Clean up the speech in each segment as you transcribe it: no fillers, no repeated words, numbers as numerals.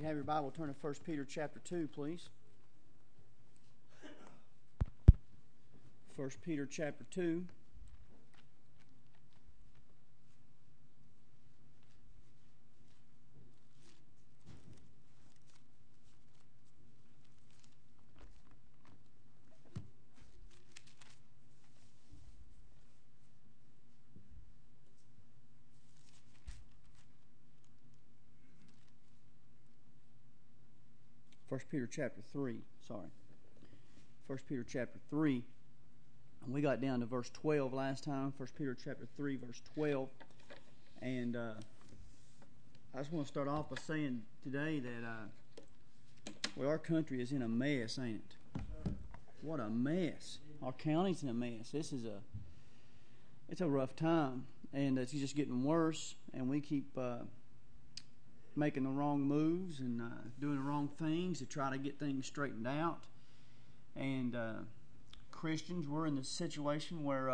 have your Bible, turn to 1 Peter chapter 2, please. 1 Peter chapter 2. First Peter chapter 3, sorry. 1 Peter chapter 3. And we got down to verse 12 last time. 1 Peter chapter 3, verse 12. And I just want to start off by saying today that our country is in a mess, ain't it? What a mess. Our county's in a mess. It's a rough time. And it's just getting worse. And we keep making the wrong moves and doing the wrong things to try to get things straightened out. And Christians, we're in this situation where,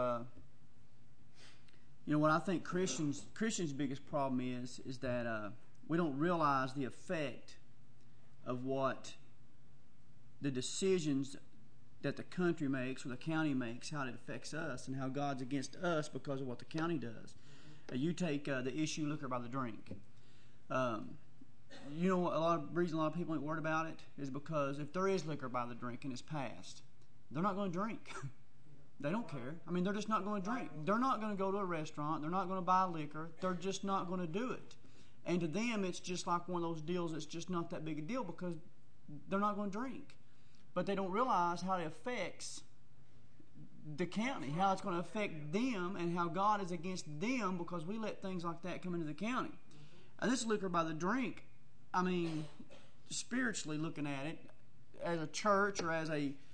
what I think Christians' biggest problem is that we don't realize the effect of what the decisions that the country makes or the county makes, how it affects us, and how God's against us because of what the county does. You take the issue liquor by the drink. A lot of people ain't worried about it is because if there is liquor by the drink and it's passed, they're not going to drink. They don't care. I mean, they're just not going to drink. They're not going to go to a restaurant. They're not going to buy liquor. They're just not going to do it. And to them, it's just like one of those deals that's just not that big a deal because they're not going to drink. But they don't realize how it affects the county, how it's going to affect them, and how God is against them because we let things like that come into the county. And this liquor by the drink, I mean, spiritually looking at it, as a church or as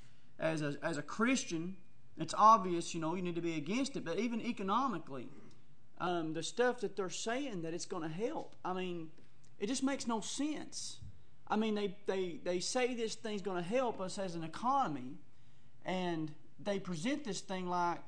a Christian, it's obvious, you need to be against it. But even economically, the stuff that they're saying that it's going to help, I mean, it just makes no sense. I mean, they say this thing's going to help us as an economy, and they present this thing like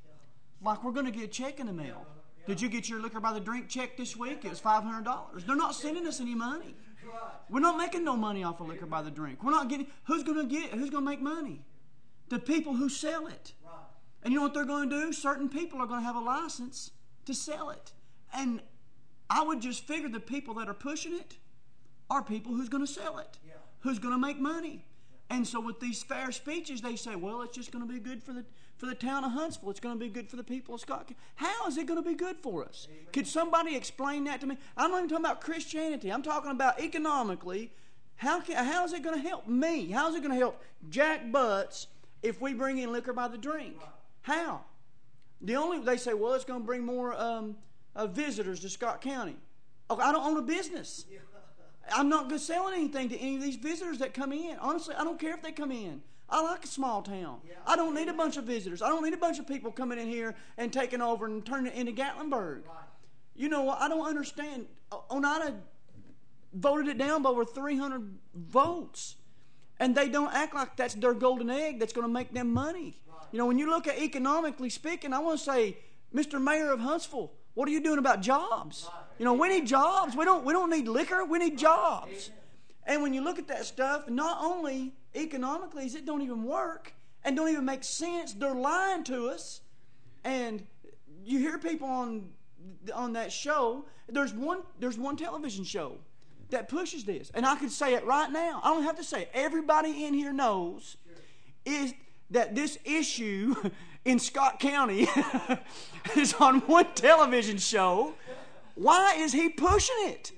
we're going to get a check in the mail. Did you get your liquor by the drink check this week? It was $500. They're not sending us any money. We're not making no money off of liquor by the drink. We're not getting. Who's going to make money? The people who sell it. And you know what they're going to do? Certain people are going to have a license to sell it. And I would just figure the people that are pushing it are people who's going to sell it, who's going to make money. And so with these fair speeches, they say, well, it's just going to be good for the town of Huntsville. It's going to be good for the people of Scott. How is it going to be good for us? Amen. Could somebody explain that to me? I'm not even talking about Christianity. I'm talking about economically. How is it going to help me? How is it going to help Jack Butts if we bring in liquor by the drink? How? They say, well, it's going to bring more visitors to Scott County. Okay, I don't own a business. I'm not going to sell anything to any of these visitors that come in. Honestly, I don't care if they come in. I like a small town. I don't need a bunch of visitors. I don't need a bunch of people coming in here and taking over and turning it into Gatlinburg. You know what? I don't understand. Oneida voted it down by over 300 votes. And they don't act like that's their golden egg that's going to make them money. When you look at economically speaking, I want to say, Mr. Mayor of Huntsville, what are you doing about jobs? We need jobs. We don't need liquor. We need jobs. And when you look at that stuff, not only economically is it don't even work and don't even make sense, they're lying to us. And you hear people on that show. There's one television show that pushes this, and I could say it right now. I don't have to say it. Everybody in here knows is that this issue in Scott County is on one television show. Why is he pushing it?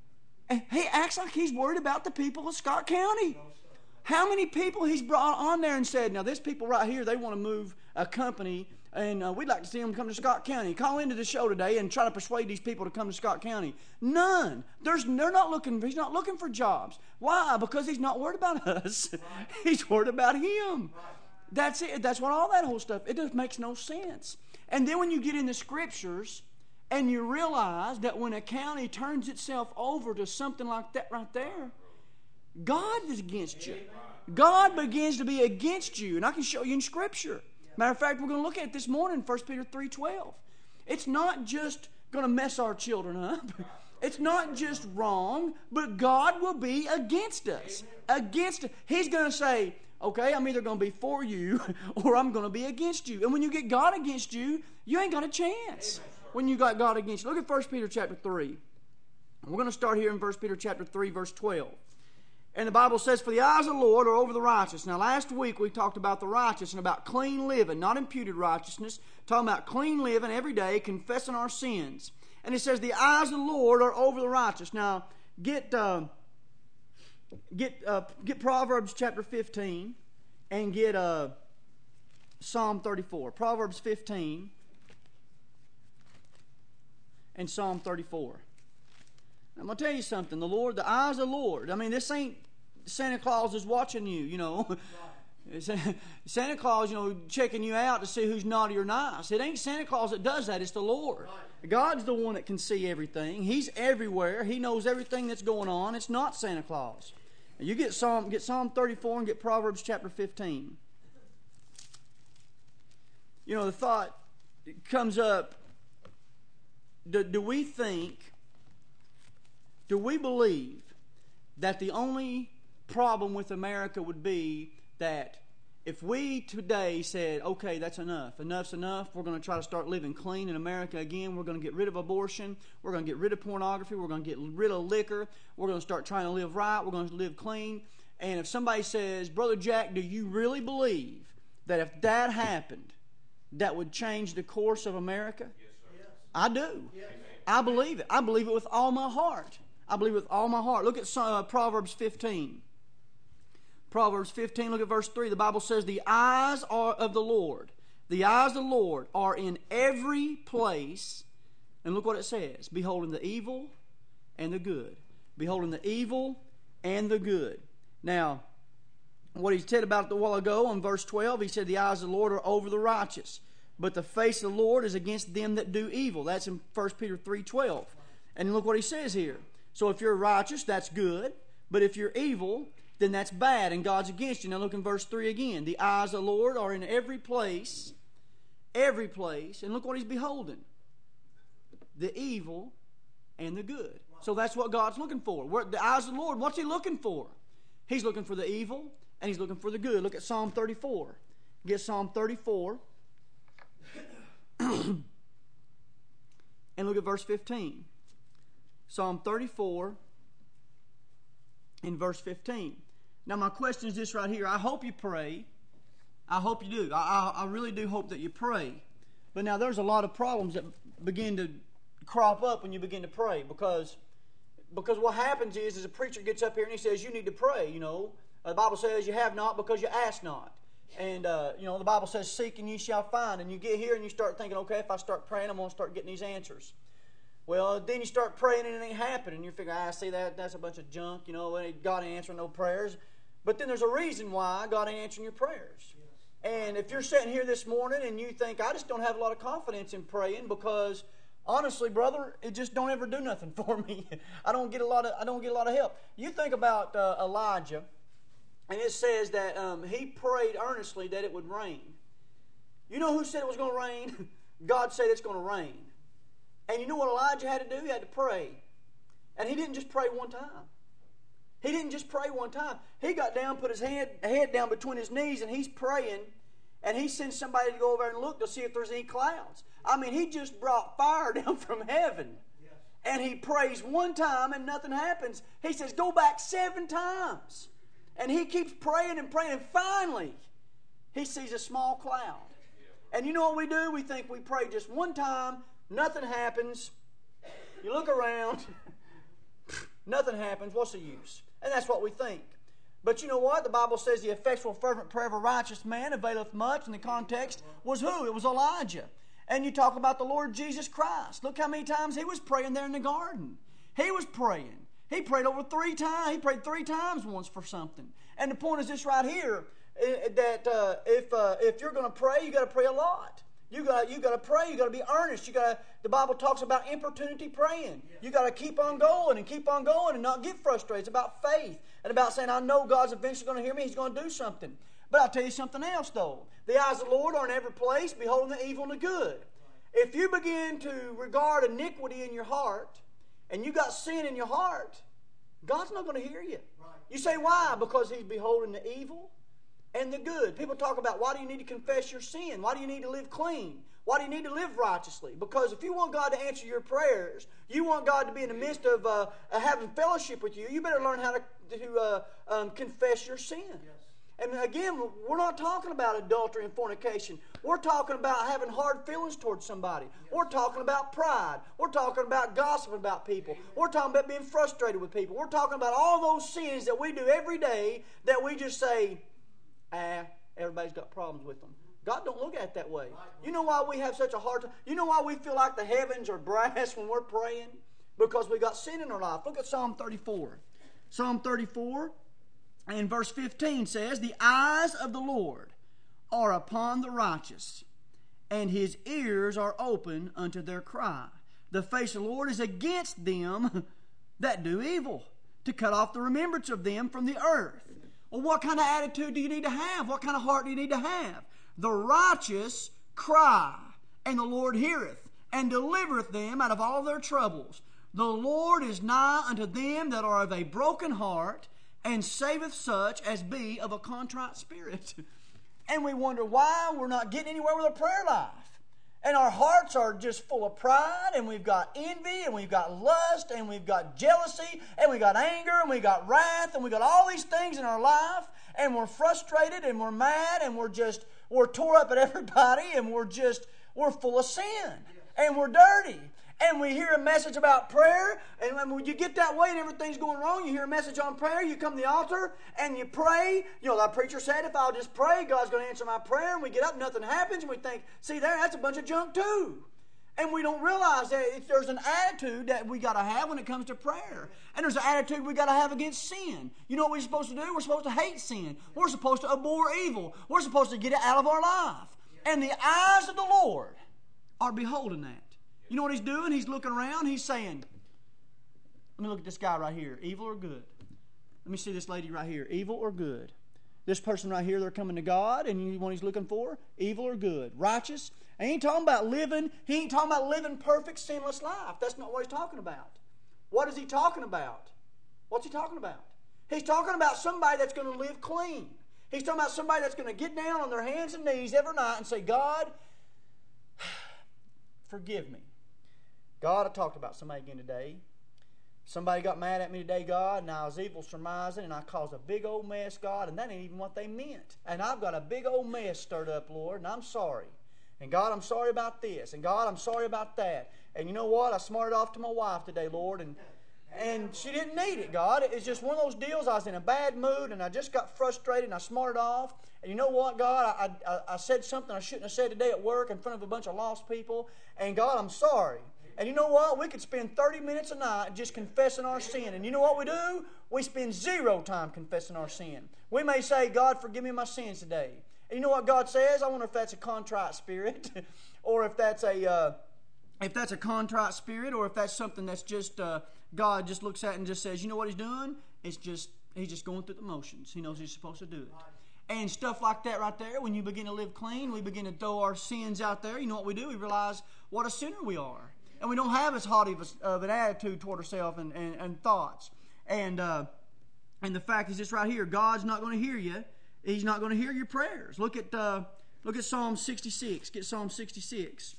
He acts like he's worried about the people of Scott County. How many people he's brought on there and said, now this people right here, they want to move a company and we'd like to see them come to Scott County. Call into the show today and try to persuade these people to come to Scott County. None. He's not looking for jobs. Why? Because he's not worried about us. He's worried about him. That's it. That's what all that whole stuff, it just makes no sense. And then when you get in the scriptures and you realize that when a county turns itself over to something like that right there, God is against you. God begins to be against you. And I can show you in Scripture. Matter of fact, we're going to look at it this morning, 1 Peter 3:12. It's not just going to mess our children up. It's not just wrong, but God will be against us. Against us. He's going to say, okay, I'm either going to be for you or I'm going to be against you. And when you get God against you, you ain't got a chance when you got God against you. Look at 1 Peter chapter 3. We're going to start here in 1 Peter chapter 3, verse 12. And the Bible says, for the eyes of the Lord are over the righteous. Now, last week we talked about the righteous and about clean living, not imputed righteousness. Talking about clean living every day, confessing our sins. And it says, the eyes of the Lord are over the righteous. Now, get Proverbs chapter 15 and get Psalm 34. Proverbs 15 and Psalm 34. I'm going to tell you something. The eyes of the Lord. I mean, this ain't Santa Claus is watching you, you know. Santa Claus, you know, checking you out to see who's naughty or nice. It ain't Santa Claus that does that. It's the Lord. God's the one that can see everything. He's everywhere. He knows everything that's going on. It's not Santa Claus. You get Psalm 34 and get Proverbs chapter 15. You know, the thought comes up, do we believe that the only problem with America would be that if we today said, okay, that's enough, enough's enough, we're going to try to start living clean in America again, we're going to get rid of abortion, we're going to get rid of pornography, we're going to get rid of liquor, we're going to start trying to live right, we're going to live clean, and if somebody says, Brother Jack, do you really believe that if that happened, that would change the course of America? Yes, sir. I do. Yes. I believe it. I believe it with all my heart. I believe it with all my heart. Look at Proverbs 15. Proverbs 15, look at verse 3. The Bible says, the eyes are of the Lord. The eyes of the Lord are in every place. And look what it says. Beholding the evil and the good. Beholding the evil and the good. Now, what he said about it a while ago in verse 12, he said, the eyes of the Lord are over the righteous, but the face of the Lord is against them that do evil. That's in 1 Peter 3:12. And look what he says here. So if you're righteous, that's good. But if you're evil, then that's bad, and God's against you. Now look in verse 3 again. The eyes of the Lord are in every place, and look what he's beholding. The evil and the good. So that's what God's looking for. The eyes of the Lord, what's he looking for? He's looking for the evil, and he's looking for the good. Look at Psalm 34. Get Psalm 34. And look at verse 15. Psalm 34 in verse 15. Now my question is this right here. I hope you pray. I hope you do. I really do hope that you pray. But now there's a lot of problems that begin to crop up when you begin to pray. Because what happens is a preacher gets up here and he says, you need to pray, you know. The Bible says you have not because you ask not. And, you know, the Bible says, seek and ye shall find. And you get here and you start thinking, okay, if I start praying, I'm going to start getting these answers. Well, then you start praying and it ain't happening. And you figure, see, that's a bunch of junk, you know, God ain't answering no prayers. But then there's a reason why God ain't answering your prayers. And if you're sitting here this morning and you think, I just don't have a lot of confidence in praying because, honestly, brother, it just don't ever do nothing for me. I don't get a lot of help. You think about Elijah. And it says that he prayed earnestly that it would rain. You know who said it was going to rain? God said it's going to rain. And you know what Elijah had to do? He had to pray. And he didn't just pray one time. He got down, put his head down between his knees, and he's praying. And he sends somebody to go over and look to see if there's any clouds. I mean, he just brought fire down from heaven. Yes. And he prays one time and nothing happens. He says, go back 7 times. And he keeps praying and praying. And finally, he sees a small cloud. And you know what we do? We think we pray just one time. Nothing happens. You look around. Nothing happens. What's the use? And that's what we think. But you know what? The Bible says the effectual fervent prayer of a righteous man availeth much. And the context was who? It was Elijah. And you talk about the Lord Jesus Christ. Look how many times he was praying there in the garden. He was praying. He prayed over 3 times. He prayed 3 times once for something. And the point is this right here, that if you're going to pray, you got to pray a lot. You got to pray. You got to be earnest. The Bible talks about importunity praying. You got to keep on going and not get frustrated. It's about faith and about saying, I know God's eventually going to hear me. He's going to do something. But I'll tell you something else, though. The eyes of the Lord are in every place, beholding the evil and the good. If you begin to regard iniquity in your heart, and you got sin in your heart, God's not going to hear you. You say, why? Because He's beholding the evil and the good. People talk about, why do you need to confess your sin? Why do you need to live clean? Why do you need to live righteously? Because if you want God to answer your prayers, you want God to be in the midst of having fellowship with you, you better learn how to confess your sin. Yes. And again, we're not talking about adultery and fornication. We're talking about having hard feelings towards somebody. Yes. We're talking about pride. We're talking about gossiping about people. Amen. We're talking about being frustrated with people. We're talking about all those sins that we do every day that we just say, everybody's got problems with them. God don't look at it that way. You know why we have such a hard time? You know why we feel like the heavens are brass when we're praying? Because we got sin in our life. Look at Psalm 34. Psalm 34 and verse 15 says, the eyes of the Lord are upon the righteous, and His ears are open unto their cry. The face of the Lord is against them that do evil, to cut off the remembrance of them from the earth. Well, what kind of attitude do you need to have? What kind of heart do you need to have? The righteous cry, and the Lord heareth, and delivereth them out of all their troubles. The Lord is nigh unto them that are of a broken heart, and saveth such as be of a contrite spirit. And we wonder why we're not getting anywhere with our prayer life. And our hearts are just full of pride, and we've got envy, and we've got lust, and we've got jealousy, and we've got anger, and we've got wrath, and we've got all these things in our life, and we're frustrated, and we're mad, and we're tore up at everybody, and we're full of sin, and we're dirty. And we hear a message about prayer, and when you get that way and everything's going wrong, you hear a message on prayer, you come to the altar, and you pray. You know, that preacher said, if I'll just pray, God's going to answer my prayer, and we get up, nothing happens, and we think, see there, that's a bunch of junk too. And we don't realize that there's an attitude that we got to have when it comes to prayer. And there's an attitude we got to have against sin. You know what we're supposed to do? We're supposed to hate sin. We're supposed to abhor evil. We're supposed to get it out of our life. And the eyes of the Lord are beholding that. You know what He's doing? He's looking around. He's saying, let me look at this guy right here. Evil or good? Let me see this lady right here. Evil or good? This person right here, they're coming to God, and you know what He's looking for? Evil or good? Righteous? And He ain't talking about living perfect, sinless life. That's not what He's talking about. What is He talking about? What's He talking about? He's talking about somebody that's going to live clean. He's talking about somebody that's going to get down on their hands and knees every night and say, God, forgive me. God, I talked about somebody again today. Somebody got mad at me today, God, and I was evil surmising, and I caused a big old mess, God, and that ain't even what they meant. And I've got a big old mess stirred up, Lord, and I'm sorry. And God, I'm sorry about this. And God, I'm sorry about that. And you know what? I smarted off to my wife today, Lord, and she didn't need it, God. It's just one of those deals. I was in a bad mood, and I just got frustrated, and I smarted off. And you know what, God? I said something I shouldn't have said today at work in front of a bunch of lost people. And God, I'm sorry. And you know what? We could spend 30 minutes a night just confessing our sin. And you know what we do? We spend 0 time confessing our sin. We may say, God, forgive me my sins today. And you know what God says? I wonder if that's a contrite spirit, or if that's a contrite spirit, or if that's something that's just God just looks at it and just says, you know what He's doing? He's just going through the motions. He knows He's supposed to do it. And stuff like that right there, when you begin to live clean, we begin to throw our sins out there. You know what we do? We realize what a sinner we are. And we don't have as haughty of an attitude toward ourselves and thoughts. And the fact is this right here. God's not going to hear you. He's not going to hear your prayers. Look at Psalm 66. Get Psalm 66.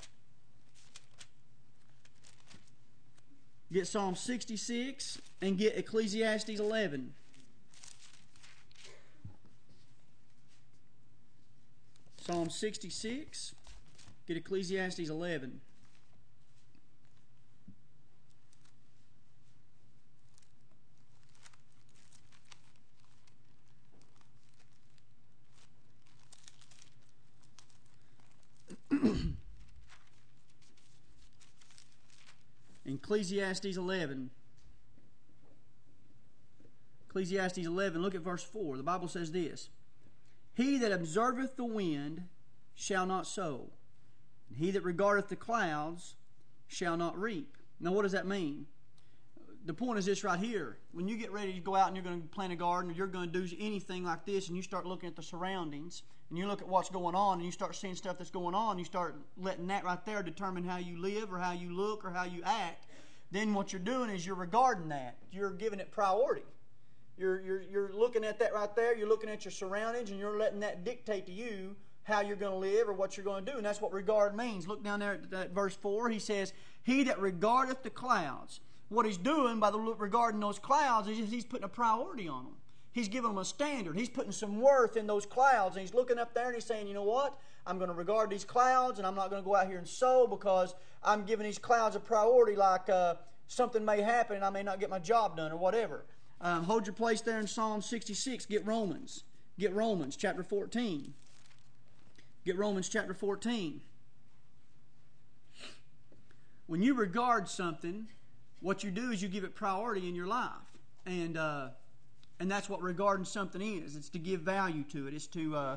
Get Psalm 66 and get Ecclesiastes 11. Psalm 66. Get Ecclesiastes 11. Ecclesiastes 11. Ecclesiastes 11, look at verse 4. The Bible says this: He that observeth the wind shall not sow, and he that regardeth the clouds shall not reap. Now what does that mean? The point is this right here. When you get ready to go out and you're going to plant a garden, or you're going to do anything like this, and you start looking at the surroundings, and you look at what's going on, and you start seeing stuff that's going on, you start letting that right there determine how you live, or how you look, or how you act. then what you're doing is you're regarding that. You're giving it priority. You're looking at that right there. You're looking at your surroundings, and you're letting that dictate to you how you're going to live or what you're going to do. And that's what regard means. Look down there at verse 4. He says, he that regardeth the clouds. What he's doing by regarding those clouds is he's putting a priority on them. He's giving them a standard. He's putting some worth in those clouds. And he's looking up there and he's saying, you know what? I'm going to regard these clouds, and I'm not going to go out here and sow because I'm giving these clouds a priority, like something may happen and I may not get my job done or whatever. Hold your place there in Psalm 66. Get Romans. Get Romans chapter 14. Get Romans chapter 14. When you regard something, what you do is you give it priority in your life. And that's what regarding something is. It's to give value to it. It's to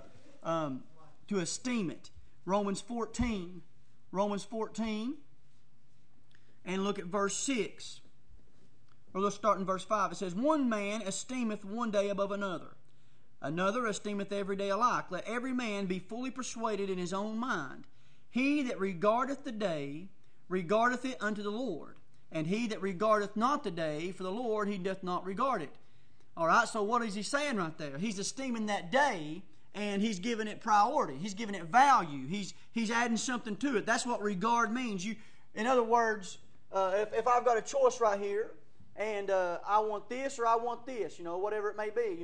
esteem it. Romans 14. Romans 14. And look at verse 6. Or let's start in verse 5. It says, one man esteemeth one day above another. Another esteemeth every day alike. Let every man be fully persuaded in his own mind. He that regardeth the day, regardeth it unto the Lord. And he that regardeth not the day, for the Lord he doth not regard it. All right, so what is he saying right there? He's esteeming that day, and he's giving it priority. He's giving it value. He's adding something to it. That's what regard means. In other words, if I've got a choice right here, and I want this or I want this, whatever it may be.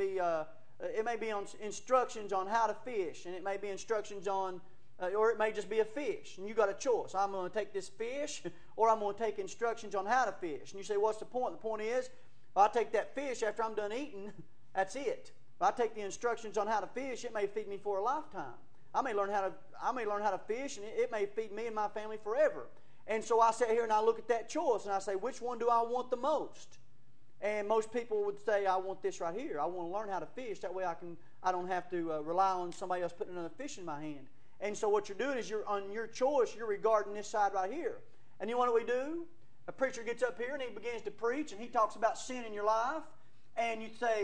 It may be on instructions on how to fish, and it may be instructions on, or it may just be a fish, and you got a choice. I'm going to take this fish, or I'm going to take instructions on how to fish. And you say, what's the point? The point is, if I take that fish after I'm done eating, that's it. If I take the instructions on how to fish, it may feed me for a lifetime. I may learn how to fish, and it may feed me and my family forever. And so I sit here and I look at that choice, and I say, which one do I want the most? And most people would say, I want this right here. I want to learn how to fish. That way I don't have to rely on somebody else putting another fish in my hand. And so what you're doing is on your choice, you're regarding this side right here. And you know what we do? A preacher gets up here and he begins to preach, and he talks about sin in your life. And you say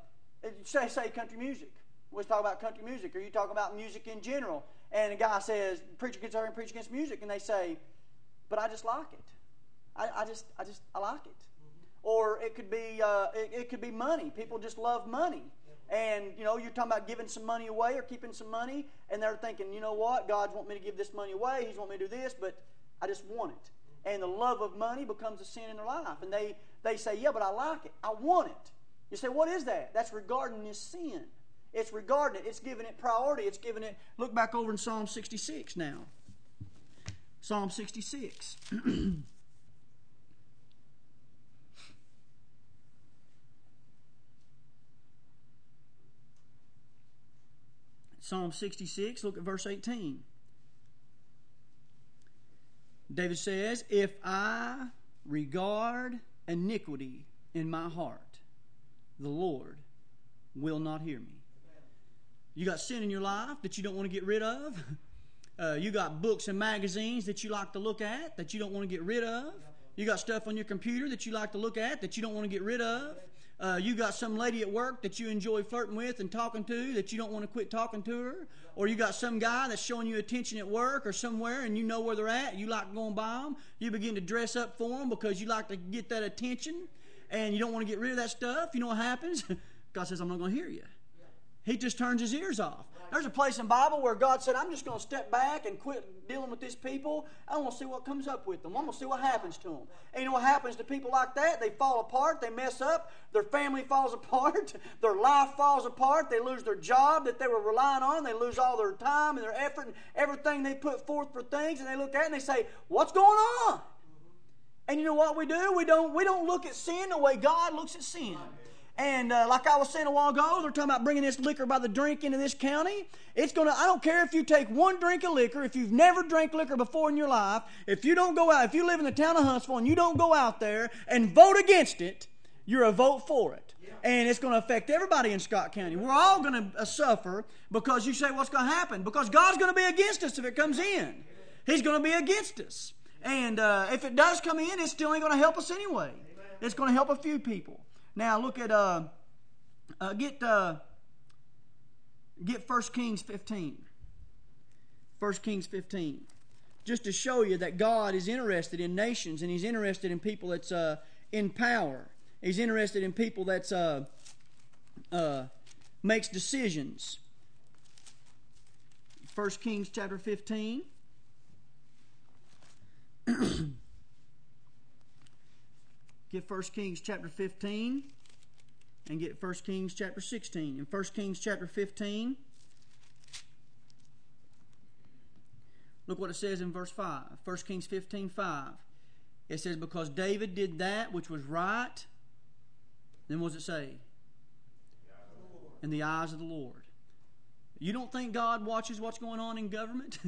country music. Let's talk about country music. Or you talk about music in general. And a guy says, the preacher gets up here and preaches against music, and they say, but I just like it. I like it. Or it could be money. People just love money. And, you're talking about giving some money away or keeping some money, and they're thinking, you know what, God's wanting me to give this money away, He's wanting me to do this, but I just want it. And the love of money becomes a sin in their life. And they say, yeah, but I like it. I want it. You say, what is that? That's regarding this sin. It's regarding it. It's giving it priority. It's giving it... Look back over in Psalm 66 now. Psalm 66. Psalm 66, look at verse 18. David says, if I regard iniquity in my heart, the Lord will not hear me. You got sin in your life that you don't want to get rid of. You got books and magazines that you like to look at that you don't want to get rid of. You got stuff on your computer that you like to look at that you don't want to get rid of. You got some lady at work that you enjoy flirting with and talking to that you don't want to quit talking to her. Or you got some guy that's showing you attention at work or somewhere and you know where they're at. You like going by them. You begin to dress up for them because you like to get that attention. And you don't want to get rid of that stuff. You know what happens? God says, I'm not going to hear you. He just turns his ears off. There's a place in the Bible where God said, I'm just going to step back and quit dealing with these people. I want to see what comes up with them. I want to see what happens to them. And you know what happens to people like that? They fall apart. They mess up. Their family falls apart. Their life falls apart. They lose their job that they were relying on. They lose all their time and their effort and everything they put forth for things. And they look at it and they say, what's going on? And you know what we do? We don't look at sin the way God looks at sin. And like I was saying a while ago, they're talking about bringing this liquor by the drink into this county. I don't care if you take one drink of liquor, if you've never drank liquor before in your life, if you don't go out, if you live in the town of Huntsville and you don't go out there and vote against it, you're a vote for it. And it's going to affect everybody in Scott County. We're all going to suffer because you say, what's going to happen? Because God's going to be against us if it comes in. He's going to be against us. And if it does come in, it still ain't going to help us anyway. It's going to help a few people. Now look at get 1 Kings 15. 1 Kings 15. just to show you that God is interested in nations, and He's interested in people that's in power. He's interested in people that's makes decisions. 1 Kings chapter 15. Get 1 Kings chapter 15 and get 1 Kings chapter 16. In 1 Kings chapter 15, look what it says in verse 5. 1 Kings 15:5. It says, because David did that which was right, then what does it say? In the eyes of the Lord. You don't think God watches what's going on in government?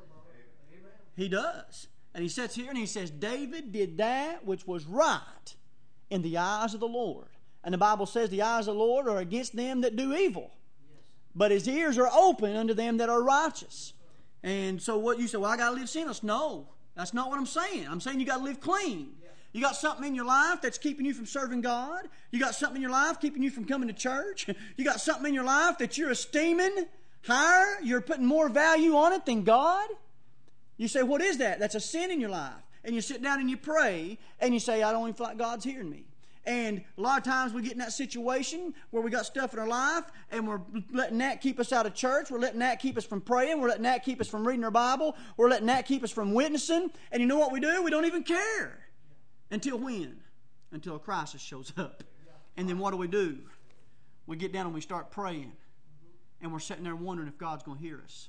He does. And he sits here and he says, David did that which was right in the eyes of the Lord. And the Bible says the eyes of the Lord are against them that do evil, but His ears are open unto them that are righteous. And so what you say, well, I got to live sinless. No, that's not what I'm saying. I'm saying you got to live clean. You got something in your life that's keeping you from serving God. You got something in your life keeping you from coming to church. You got something in your life that you're esteeming higher. You're putting more value on it than God. You say, what is that? That's a sin in your life. And you sit down and you pray and you say, I don't even feel like God's hearing me. And a lot of times we get in that situation where we got stuff in our life and we're letting that keep us out of church. We're letting that keep us from praying. We're letting that keep us from reading our Bible. We're letting that keep us from witnessing. And you know what we do? We don't even care. Until when? Until a crisis shows up. And then what do? We get down and we start praying. And we're sitting there wondering if God's going to hear us.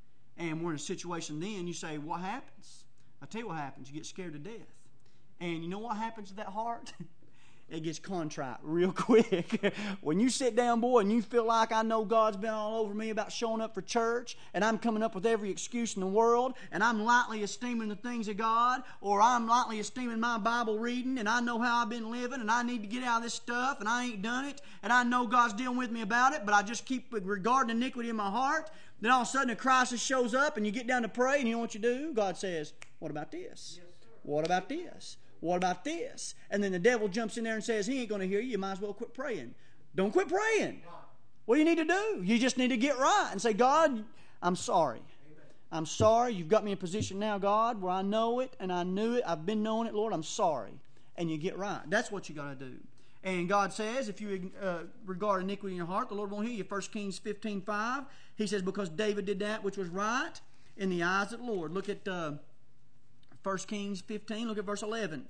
And we're in a situation then, you say, what happens? I'll tell you what happens. You get scared to death. And you know what happens to that heart? It gets contrite real quick. When you sit down, boy, and you feel like I know God's been all over me about showing up for church, and I'm coming up with every excuse in the world, and I'm lightly esteeming the things of God, or I'm lightly esteeming my Bible reading, and I know how I've been living, and I need to get out of this stuff, and I ain't done it, and I know God's dealing with me about it, but I just keep regarding iniquity in my heart. Then all of a sudden a crisis shows up, and you get down to pray, and you know what you do? God says, what about this? Yes, what about this? What about this? And then the devil jumps in there and says, he ain't going to hear you. You might as well quit praying. Don't quit praying. What do you need to do? You just need to get right and say, God, I'm sorry. I'm sorry. You've got me in a position now, God, where I know it and I knew it. I've been knowing it, Lord. I'm sorry. And you get right. That's what you got to do. And God says, if you regard iniquity in your heart, the Lord won't hear you. 1 Kings 15:5, He says, because David did that which was right in the eyes of the Lord. Look at 1 Kings 15, look at verse 11.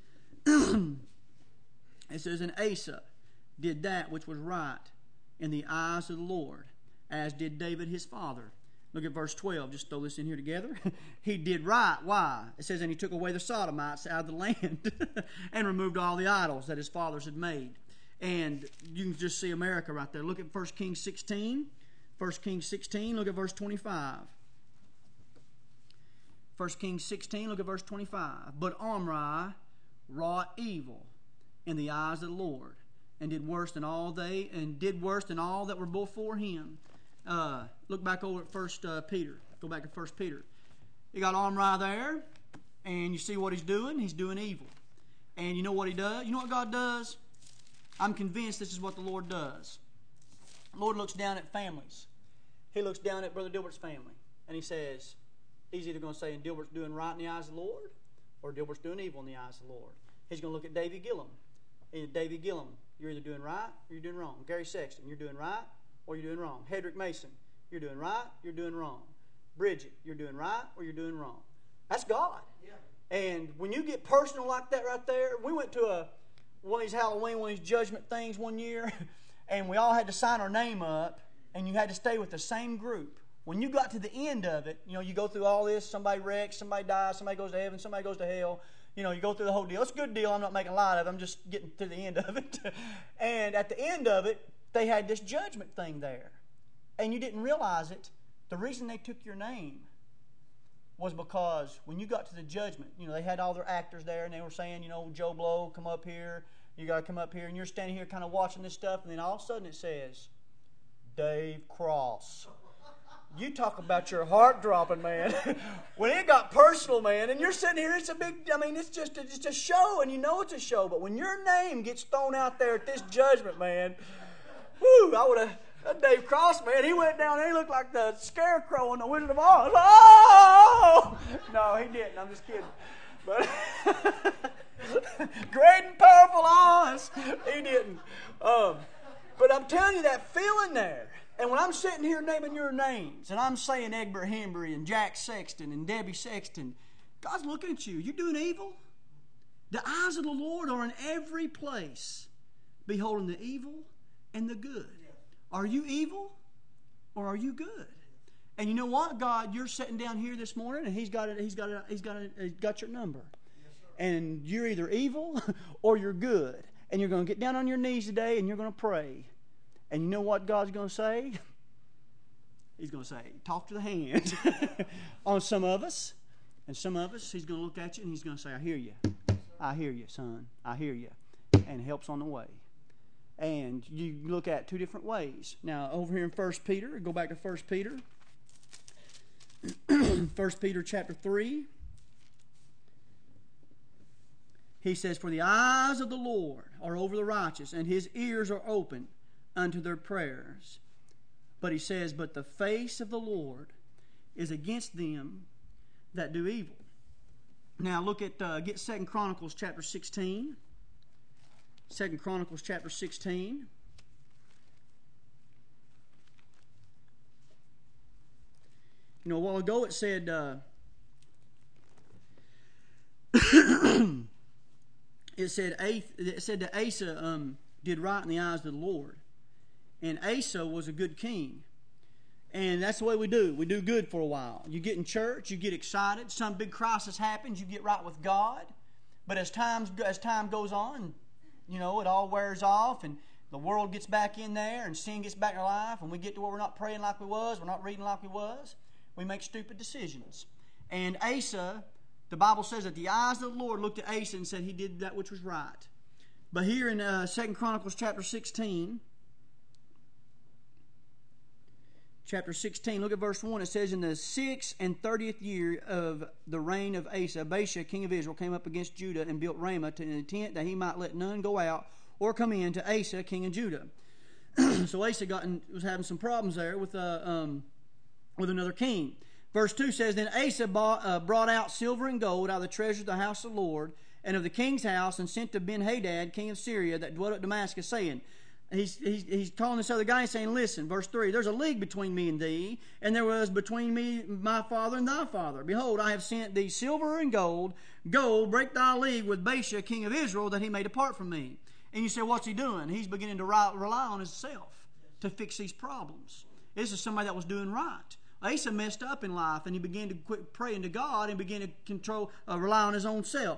It says, and Asa did that which was right in the eyes of the Lord, as did David his father. Look at verse 12. Just throw this in here together. He did right. Why? It says, and he took away the Sodomites out of the land and removed all the idols that his fathers had made. And you can just see America right there. Look at 1 Kings 16. 1 Kings 16, look at verse 25. 1 Kings 16, look at verse 25. But Omri wrought evil in the eyes of the Lord, and did worse than all that were before him. Look back over at 1 Peter. Go back to 1 Peter. You got Omri there, and you see what he's doing. He's doing evil. And you know what he does? You know what God does? I'm convinced this is what the Lord does. The Lord looks down at families. He looks down at Brother Dilbert's family, and he says, he's either going to say, Dilbert's doing right in the eyes of the Lord, or Dilbert's doing evil in the eyes of the Lord. He's going to look at David Gillum. And David Gillum, you're either doing right or you're doing wrong. Gary Sexton, you're doing right or you're doing wrong. Hedrick Mason, you're doing right, you're doing wrong. Bridget, you're doing right or you're doing wrong. That's God. Yeah. And when you get personal like that right there, we went to one of these Halloween, one of these judgment things one year, and we all had to sign our name up, and you had to stay with the same group. When you got to the end of it, you know, you go through all this, somebody wrecks, somebody dies, somebody goes to heaven, somebody goes to hell. You know, you go through the whole deal. It's a good deal. I'm not making light of it. I'm just getting to the end of it. And at the end of it, they had this judgment thing there. And you didn't realize it. The reason they took your name was because when you got to the judgment, you know, they had all their actors there, and they were saying, you know, Joe Blow, come up here. You got to come up here. And you're standing here kind of watching this stuff, and then all of a sudden it says, Dave Cross. You talk about your heart dropping, man. When it got personal, man, and you're sitting here, it's a big, I mean, it's a show, and you know it's a show, but when your name gets thrown out there at this judgment, man, whoo, I would have, that Dave Cross, man, he went down there, he looked like the scarecrow in the Wizard of Oz. Oh! No, didn't. I'm just kidding. But great and powerful eyes. He didn't. But I'm telling you, that feeling there. And when I'm sitting here naming your names, and I'm saying Egbert Hembry and Jack Sexton and Debbie Sexton, God's looking at you. You doing evil? The eyes of the Lord are in every place, beholding the evil and the good. Are you evil or are you good? And you know what, God, you're sitting down here this morning, and He's got your number. And you're either evil or you're good. And you're going to get down on your knees today and you're going to pray. And you know what God's going to say? He's going to say, talk to the hand on some of us. And some of us, He's going to look at you and He's going to say, I hear you. I hear you, son. I hear you. And help's on the way. And you look at two different ways. Now, over here in 1 Peter, go back to 1 Peter. 1 Peter chapter 3. He says, for the eyes of the Lord are over the righteous, and His ears are open unto their prayers. But he says, but the face of the Lord is against them that do evil. Now look at, get 2 Chronicles chapter 16. 2 Chronicles chapter 16. You know, a while ago it said, it said that Asa did right in the eyes of the Lord. And Asa was a good king. And that's the way we do. We do good for a while. You get in church, you get excited. Some big crisis happens, you get right with God. But as time goes on, you know, it all wears off, and the world gets back in there, and sin gets back in our life, and we get to where we're not praying like we was, we're not reading like we was. We make stupid decisions. And Asa, the Bible says that the eyes of the Lord looked at Asa and said he did that which was right. But here in 2 Chronicles chapter 16, look at verse 1. It says, in the 6th and 30th year of the reign of Asa, Baasha, king of Israel, came up against Judah and built Ramah to an intent that he might let none go out or come in to Asa, king of Judah. So Asa was having some problems there with another king. Verse 2 says, then Asa brought out silver and gold out of the treasure of the house of the Lord and of the king's house, and sent to Ben-Hadad, king of Syria, that dwelt at Damascus, saying, He's calling this other guy and saying, listen, verse 3, there's a league between me and thee, and there was between me, my father, and thy father. Behold, I have sent thee silver and gold. Go, break thy league with Baasha, king of Israel, that he may depart from me. And you say, what's he doing? He's beginning to rely on himself to fix these problems. This is somebody that was doing right. Asa messed up in life, and he began to quit praying to God and began to rely on his own self.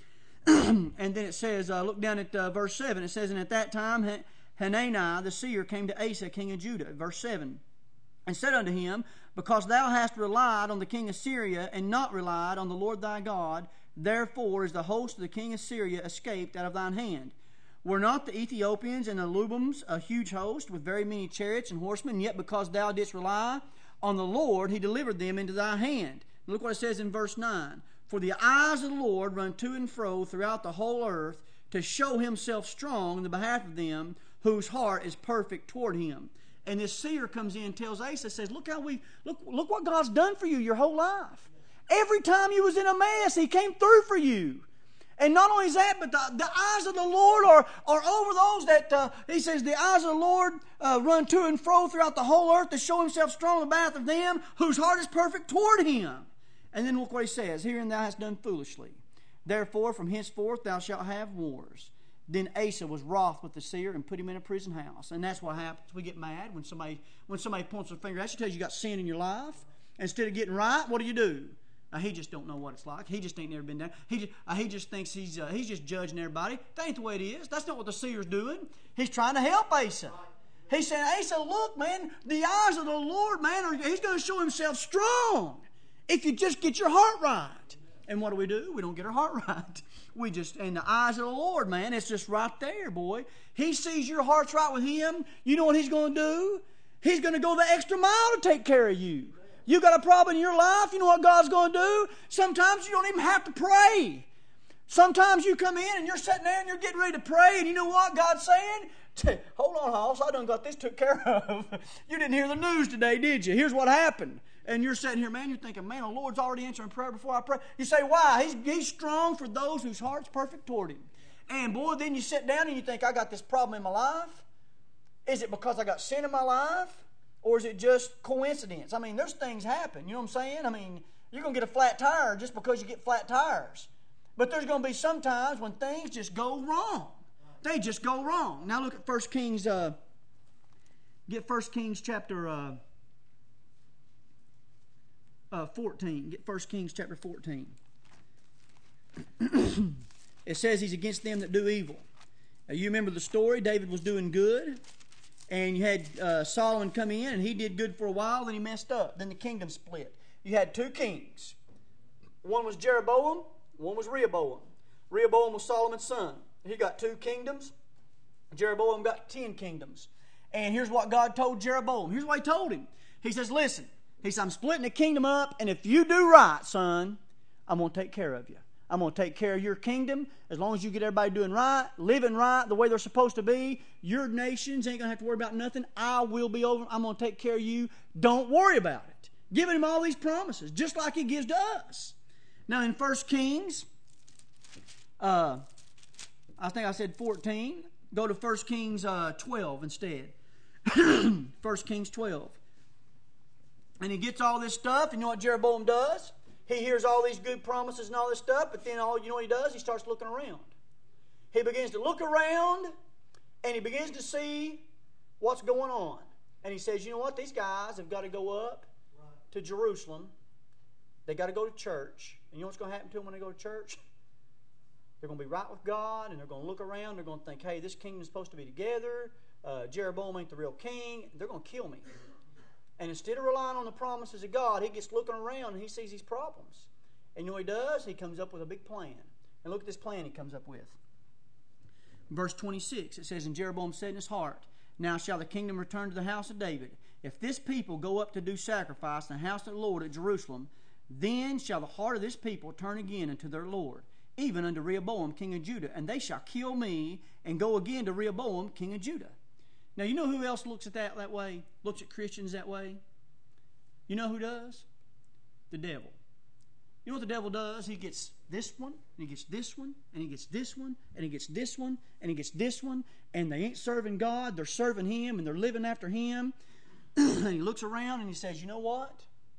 And then it says, look down at verse 7. It says, and at that time Hanani the seer came to Asa, king of Judah, verse 7, and said unto him, because thou hast relied on the king of Syria, and not relied on the Lord thy God, therefore is the host of the king of Syria escaped out of thine hand. Were not the Ethiopians and the Lubims a huge host, with very many chariots and horsemen? Yet because thou didst rely on the Lord, he delivered them into thy hand. Look what it says in verse 9. For the eyes of the Lord run to and fro throughout the whole earth, to show himself strong in the behalf of them whose heart is perfect toward him. And this seer comes in and tells Asa, says, look what God's done for you your whole life. Every time you was in a mess, he came through for you. And not only that, but the eyes of the Lord are over those that, he says, the eyes of the Lord run to and fro throughout the whole earth to show himself strong in the behalf of them whose heart is perfect toward him. And then look what he says, herein thou hast done foolishly. Therefore from henceforth thou shalt have wars. Then Asa was wroth with the seer and put him in a prison house. And that's what happens. We get mad when somebody points their finger at you, tells you got sin in your life. Instead of getting right, what do? He just don't know what it's like. He just ain't never been down. He just thinks he's just judging everybody. That ain't the way it is. That's not what the seer's doing. He's trying to help Asa. He's saying, Asa, look, man, the eyes of the Lord, man, he's going to show himself strong if you just get your heart right. And what do? We don't get our heart right. And the eyes of the Lord, man, it's just right there, boy. He sees your heart's right with him. You know what he's going to do? He's going to go the extra mile to take care of you. You got a problem in your life, you know what God's going to do? Sometimes you don't even have to pray. Sometimes you come in and you're sitting there and you're getting ready to pray, and you know what God's saying? Hold on, Hoss, I done got this took care of. You didn't hear the news today, did you? Here's what happened. And you're sitting here, man, you're thinking, man, the Lord's already answering prayer before I pray. You say, why? He's strong for those whose heart's perfect toward Him. And boy, then you sit down and you think, I got this problem in my life. Is it because I got sin in my life? Or is it just coincidence? I mean, there's things happen. You know what I'm saying? I mean, you're going to get a flat tire just because you get flat tires. But there's going to be some times when things just go wrong. They just go wrong. Now look at 1 Kings. Get 1 Kings chapter 14. Get 1 Kings chapter 14. It says He's against them that do evil. Now you remember the story. David was doing good. And you had Solomon come in, and he did good for a while, then he messed up. Then the kingdom split. You had two kings. One was Jeroboam, one was Rehoboam. Rehoboam was Solomon's son. He got 2 kingdoms. Jeroboam got 10 kingdoms. And here's what God told Jeroboam. Here's what He told him. He says, listen, He says, I'm splitting the kingdom up, and if you do right, son, I'm going to take care of you. I'm going to take care of your kingdom. As long as you get everybody doing right, living right, the way they're supposed to be, your nations ain't going to have to worry about nothing. I will be over. I'm going to take care of you. Don't worry about it. Giving him all these promises, just like He gives to us. Now in 1 Kings, I think I said 14. Go to 1 Kings 12 instead. 1 Kings 12. And he gets all this stuff, and you know what Jeroboam does? He hears all these good promises and all this stuff, but then you know what he does? He starts looking around. He begins to look around, and he begins to see what's going on. And he says, you know what? These guys have got to go up to Jerusalem. They got to go to church. And you know what's going to happen to them when they go to church? They're going to be right with God, and they're going to look around. They're going to think, hey, this kingdom's supposed to be together. Jeroboam ain't the real king. They're going to kill me. And instead of relying on the promises of God, he gets looking around and he sees these problems. And you know what he does? He comes up with a big plan. And look at this plan he comes up with. Verse 26, it says, And Jeroboam said in his heart, Now shall the kingdom return to the house of David. If this people go up to do sacrifice in the house of the Lord at Jerusalem, then shall the heart of this people turn again unto their Lord, even unto Rehoboam king of Judah. And they shall kill me and go again to Rehoboam king of Judah. Now, you know who else looks at that way? Looks at Christians that way? You know who does? The devil. You know what the devil does? He gets this one, and he gets this one, and he gets this one, and he gets this one, and he gets this one, and they ain't serving God, they're serving him, and they're living after him. And he looks around and he says, you know what?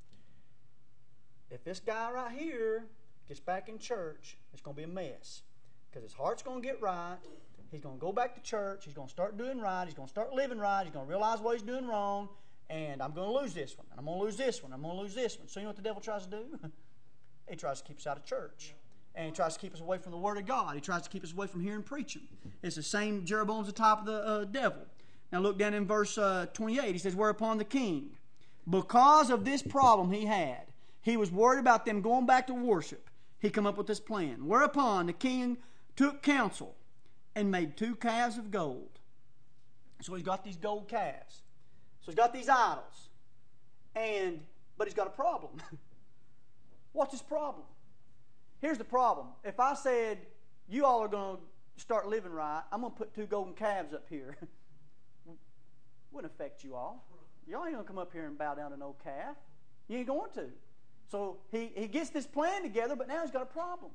If this guy right here gets back in church, it's going to be a mess. Because his heart's going to get right. He's going to go back to church. He's going to start doing right. He's going to start living right. He's going to realize what he's doing wrong. And I'm going to lose this one. And I'm going to lose this one. I'm going to lose this one. So you know what the devil tries to do? He tries to keep us out of church. And he tries to keep us away from the Word of God. He tries to keep us away from hearing preaching. It's the same. Jeroboam's the type of the devil. Now look down in verse 28. He says, Whereupon the king, because of this problem he had, he was worried about them going back to worship. He come up with this plan. Whereupon the king took counsel and made 2 calves of gold. So he's got these gold calves. So he's got these idols. But he's got a problem. What's his problem? Here's the problem. If I said, you all are going to start living right, I'm going to put 2 golden calves up here. Wouldn't affect you all. Y'all ain't going to come up here and bow down to no calf. You ain't going to. So he gets this plan together, but now he's got a problem.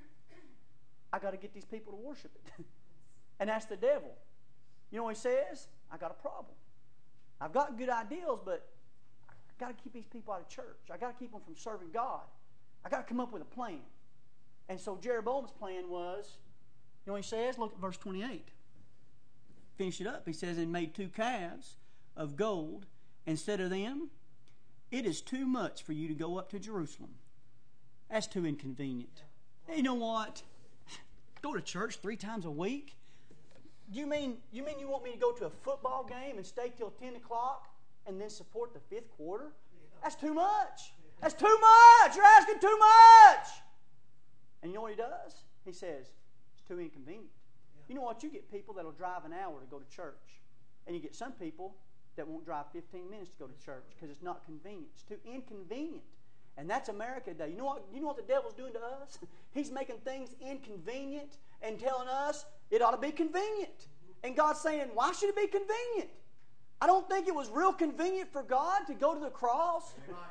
I got to get these people to worship it. And that's the devil. You know what he says? I got a problem. I've got good ideals, but I got to keep these people out of church. I got to keep them from serving God. I got to come up with a plan. And so Jeroboam's plan was, you know what he says? Look at verse 28. Finish it up. He says, And made 2 calves of gold instead of them. It is too much for you to go up to Jerusalem. That's too inconvenient. You know what? Go to church 3 times a week? You mean you want me to go to a football game and stay till 10 o'clock and then support the 5th quarter? That's too much. That's too much. You're asking too much. And you know what he does? He says, it's too inconvenient. You know what? You get people that will drive an hour to go to church. And you get some people that won't drive 15 minutes to go to church because it's not convenient. It's too inconvenient. And that's America today. You know what the devil's doing to us? He's making things inconvenient and telling us it ought to be convenient. And God's saying, why should it be convenient? I don't think it was real convenient for God to go to the cross.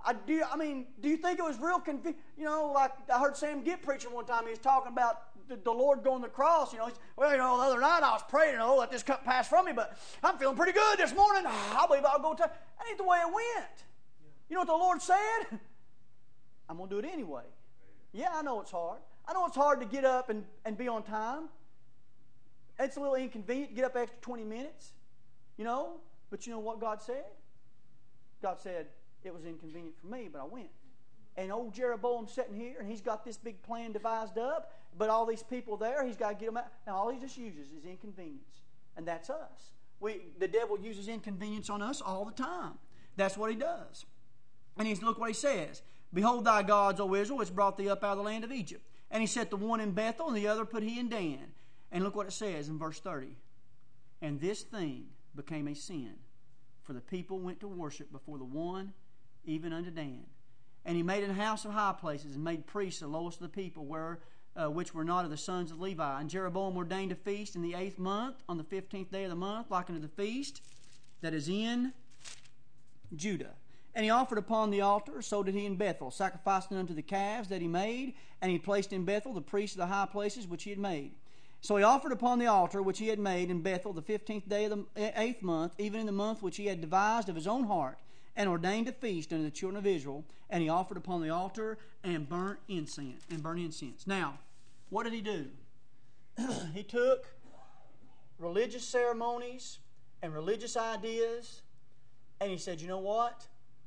Do you think it was real convenient? You know, like I heard Sam Gibb preaching one time. He was talking about the Lord going to the cross. You know, the other night I was praying, let this cup pass from me, but I'm feeling pretty good this morning. I believe I'll go to. That ain't the way it went. You know what the Lord said? I'm going to do it anyway. Yeah, I know it's hard. I know it's hard to get up and be on time. It's a little inconvenient to get up extra 20 minutes, But you know what God said? God said, it was inconvenient for me, but I went. And old Jeroboam's sitting here, and he's got this big plan devised up, but all these people there, he's got to get them out. Now, all he just uses is inconvenience. And that's us. The devil uses inconvenience on us all the time. That's what he does. And look what he says. Behold thy gods, O Israel, which brought thee up out of the land of Egypt. And he set the one in Bethel, and the other put he in Dan. And look what it says in verse 30. And this thing became a sin, for the people went to worship before the one, even unto Dan. And he made an house of high places, and made priests the lowest of the people, which were not of the sons of Levi. And Jeroboam ordained a feast in the 8th month, on the 15th day of the month, like unto the feast that is in Judah. And he offered upon the altar, so did he in Bethel, sacrificing unto the calves that he made. And he placed in Bethel the priests of the high places which he had made. So he offered upon the altar which he had made in Bethel the 15th day of the 8th month, even in the month which he had devised of his own heart, and ordained a feast unto the children of Israel. And he offered upon the altar and burnt incense. Now, what did he do? He took religious ceremonies and religious ideas, and he said, you know what?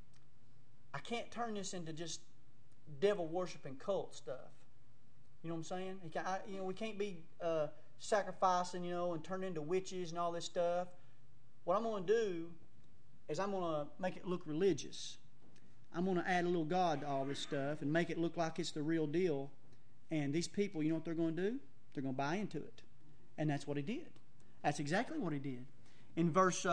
I can't turn this into just devil worshiping cult stuff. You know what I'm saying? We can't be sacrificing, and turn into witches and all this stuff. What I'm going to do is I'm going to make it look religious. I'm going to add a little God to all this stuff and make it look like it's the real deal. And these people, you know what they're going to do? They're going to buy into it. And that's what he did. That's exactly what he did. In verse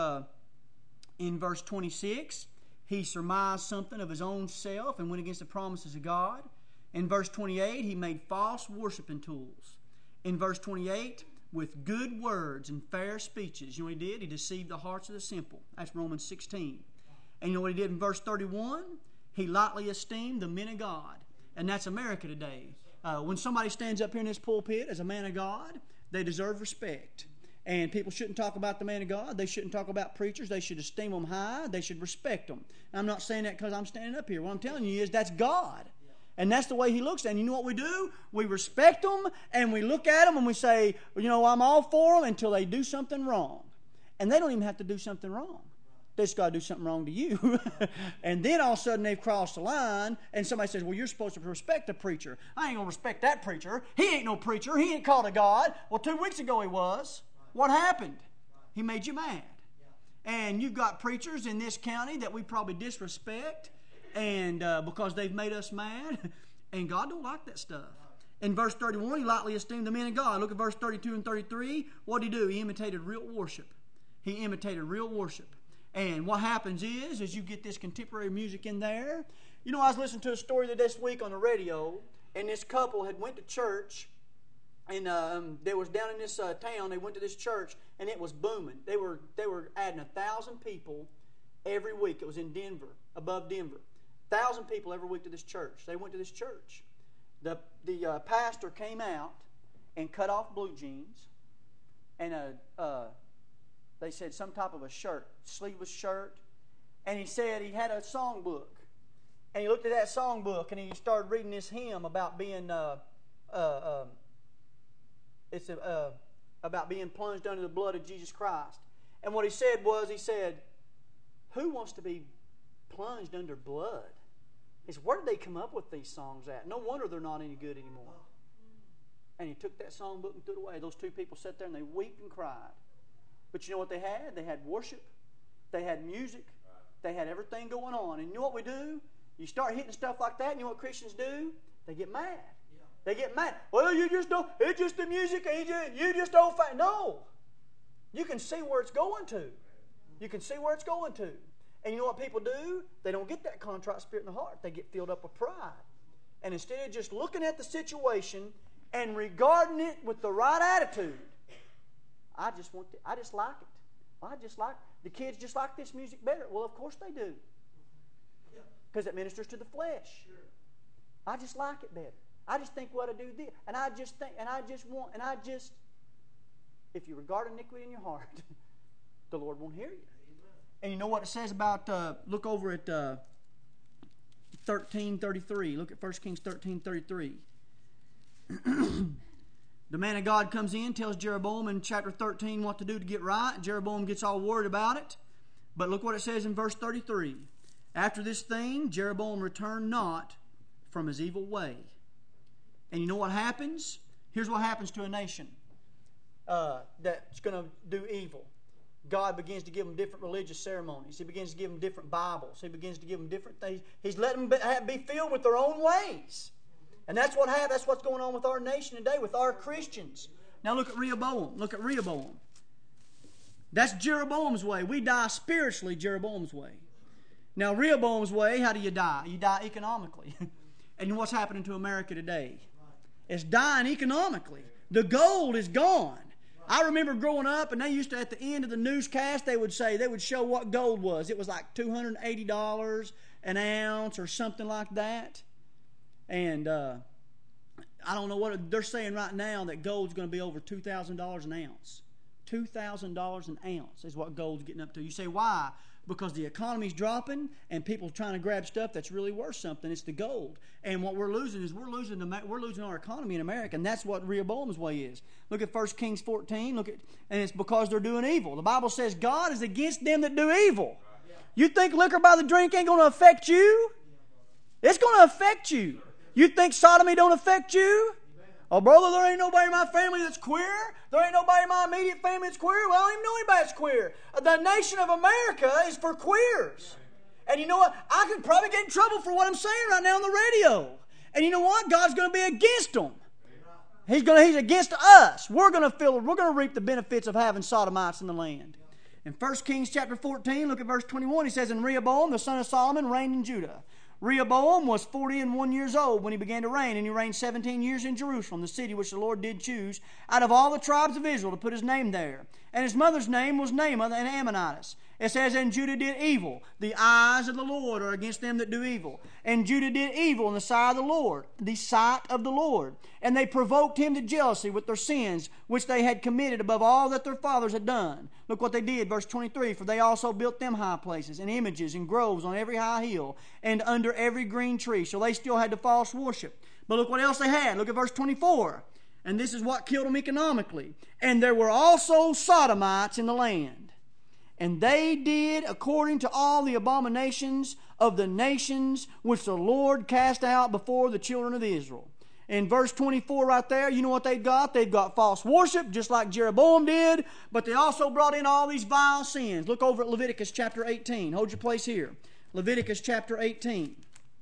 26, he surmised something of his own self and went against the promises of God. In verse 28, he made false worshiping tools. In verse 28, with good words and fair speeches. You know what he did? He deceived the hearts of the simple. That's Romans 16. And you know what he did in verse 31? He lightly esteemed the men of God. And that's America today. When somebody stands up here in this pulpit as a man of God, they deserve respect. And people shouldn't talk about the man of God. They shouldn't talk about preachers. They should esteem them high. They should respect them. And I'm not saying that because I'm standing up here. What I'm telling you is that's God. And that's the way he looks at it. And you know what we do? We respect them, and we look at them, and we say, I'm all for them until they do something wrong. And they don't even have to do something wrong. They just got to do something wrong to you. And then all of a sudden they've crossed the line, and somebody says, well, you're supposed to respect the preacher. I ain't going to respect that preacher. He ain't no preacher. He ain't called a God. Well, 2 weeks ago he was. What happened? He made you mad. And you've got preachers in this county that we probably disrespect, and because they've made us mad, and God don't like that stuff. In verse 31, he lightly esteemed the men of God. Look at verse 32 and 33. What did he do? He imitated real worship. He imitated real worship. And what happens is you get this contemporary music in there. I was listening to a story this week on the radio, and this couple had went to church, and they was down in this town. They went to this church, and it was booming. They were adding 1,000 people every week. It was in Denver, above Denver. 1,000 people every week to this church. They went to this church. The pastor came out and cut off blue jeans and they said some type of a shirt, sleeveless shirt, and he said he had a songbook. And he looked at that songbook and he started reading this hymn about being about being plunged under the blood of Jesus Christ. And what he said was, who wants to be plunged under blood? He said, where did they come up with these songs at? No wonder they're not any good anymore. And he took that songbook and threw it away. Those two people sat there and they wept and cried. But you know what they had? They had worship. They had music. They had everything going on. And you know what we do? You start hitting stuff like that, and you know what Christians do? They get mad. They get mad. Well, you just don't, it's just the music, you just don't find. No. You can see where it's going to. You can see where it's going to. And you know what people do? They don't get that contrite spirit in the heart. They get filled up with pride. And instead of just looking at the situation and regarding it with the right attitude, I just like it. Well, the kids just like this music better. Well, of course they do. because it ministers to the flesh. Sure. I just like it better. I just think what I do this, and I just think, and I just want, and I just. If you regard iniquity in your heart, the Lord won't hear you. And you know what it says about? Look over at 13:33. Look at 1 Kings 13:33. The man of God comes in, tells Jeroboam in chapter 13 what to do to get right. Jeroboam gets all worried about it. But look what it says in verse 33. After this thing, Jeroboam returned not from his evil way. And you know what happens? Here's what happens to a nation that's going to do evil. God begins to give them different religious ceremonies. He begins to give them different Bibles. He begins to give them different things. He's letting them be filled with their own ways. And that's what happens. That's what's going on with our nation today, with our Christians. Now look at Rehoboam. Look at Rehoboam. That's Jeroboam's way. We die spiritually Jeroboam's way. Now Rehoboam's way, how do you die? You die economically. And what's happening to America today? It's dying economically. The gold is gone. I remember growing up, and they used to, at the end of the newscast, they would show what gold was. It was like $280 an ounce or something like that. And I don't know what they're saying right now, that gold's going to be over $2,000 an ounce. $2,000 an ounce is what gold's getting up to. You say, why? Because the economy's dropping and people are trying to grab stuff that's really worth something. It's the gold. And what we're losing is we're losing our economy in America, and that's what Rehoboam's way is. Look at 1 Kings 14. And it's because they're doing evil. The Bible says God is against them that do evil. You think liquor by the drink ain't going to affect you? It's going to affect you. You think sodomy don't affect you? Oh, brother, there ain't nobody in my family that's queer. There ain't nobody in my immediate family that's queer. Well, I don't even know anybody that's queer. The nation of America is for queers. And you know what? I could probably get in trouble for what I'm saying right now on the radio. And you know what? God's going to be against them. He's against us. We're going to reap the benefits of having sodomites in the land. In 1 Kings chapter 14, look at verse 21. He says, "And Rehoboam, the son of Solomon, reigned in Judah. Rehoboam was 41 years old when he began to reign, and he reigned 17 years in Jerusalem, the city which the Lord did choose out of all the tribes of Israel to put his name there. And his mother's name was Naamah, an Ammonitess. It says, and Judah did evil. The eyes of the Lord are against them that do evil. And Judah did evil in the sight of the Lord. And they provoked him to jealousy with their sins, which they had committed above all that their fathers had done. Look what they did, verse 23. For they also built them high places, and images, and groves on every high hill, and under every green tree. So they still had to false worship. But look what else they had. Look at verse 24. And this is what killed them economically. And there were also sodomites in the land. And they did according to all the abominations of the nations which the Lord cast out before the children of Israel. In verse 24 right there, you know what they've got? They've got false worship, just like Jeroboam did, but they also brought in all these vile sins. Look over at Leviticus chapter 18. Hold your place here. Leviticus chapter 18.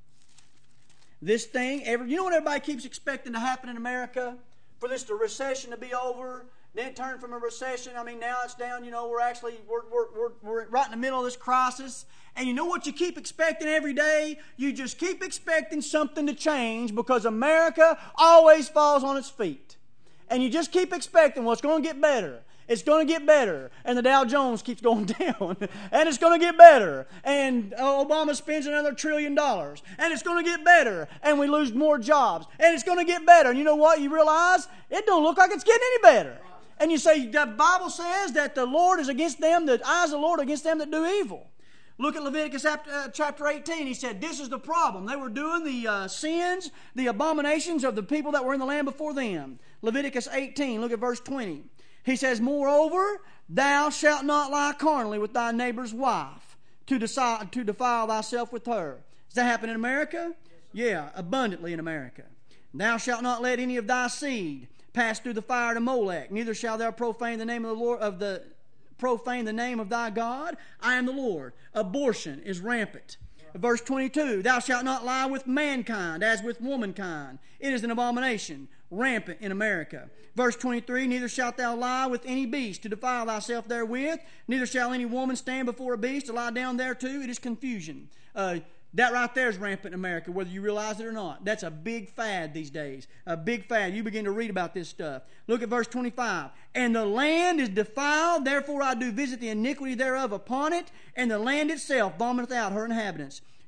This thing, you know what everybody keeps expecting to happen in America? For this recession to be over, then turn from a recession. I mean, now it's down. You know, we're right in the middle of this crisis. And you know what you keep expecting every day? You just keep expecting something to change because America always falls on its feet. And you just keep expecting, well, it's going to get better. It's going to get better. And the Dow Jones keeps going down. And it's going to get better. And Obama spends another $1 trillion. And it's going to get better. And we lose more jobs. And it's going to get better. And you know what? You realize it don't look like it's getting any better. And you say, the Bible says that the Lord is against them, the eyes of the Lord are against them that do evil. Look at Leviticus chapter 18. He said, this is the problem. They were doing the sins, the abominations of the people that were in the land before them. Leviticus 18, look at verse 20. He says, moreover, thou shalt not lie carnally with thy neighbor's wife to defile thyself with her. Does that happen in America? Yeah, abundantly in America. Thou shalt not let any of thy seed pass through the fire to Molech, neither shalt thou profane the name of the Lord profane the name of thy God. I am the Lord. Abortion is rampant. Verse 22, thou shalt not lie with mankind as with womankind. It is an abomination, rampant in America. Verse 23, neither shalt thou lie with any beast to defile thyself therewith, neither shall any woman stand before a beast to lie down thereto. It is confusion. That right there is rampant in America, whether you realize it or not. That's a big fad these days. A big fad. You begin to read about this stuff. Look at verse 25. And the land is defiled, therefore I do visit the iniquity thereof upon it, and the land itself vomiteth out her inhabitants.